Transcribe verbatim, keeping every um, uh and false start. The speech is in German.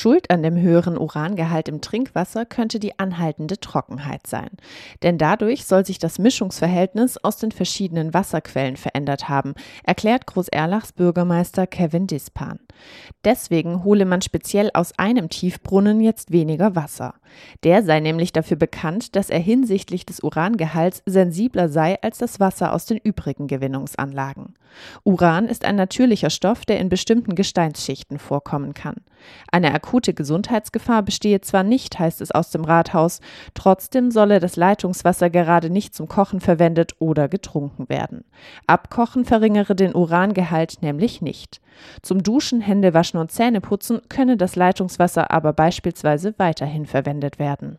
Schuld an dem höheren Urangehalt im Trinkwasser könnte die anhaltende Trockenheit sein. Denn dadurch soll sich das Mischungsverhältnis aus den verschiedenen Wasserquellen verändert haben, erklärt Großerlachs Bürgermeister Kevin Dispan. Deswegen hole man speziell aus einem Tiefbrunnen jetzt weniger Wasser. Der sei nämlich dafür bekannt, dass er hinsichtlich des Urangehalts sensibler sei als das Wasser aus den übrigen Gewinnungsanlagen. Uran ist ein natürlicher Stoff, der in bestimmten Gesteinsschichten vorkommen kann. Eine akute Gesundheitsgefahr bestehe zwar nicht, heißt es aus dem Rathaus, trotzdem solle das Leitungswasser gerade nicht zum Kochen verwendet oder getrunken werden. Abkochen verringere den Urangehalt nämlich nicht. Zum Duschen, Händewaschen und Zähneputzen könne das Leitungswasser aber beispielsweise weiterhin verwendet werden.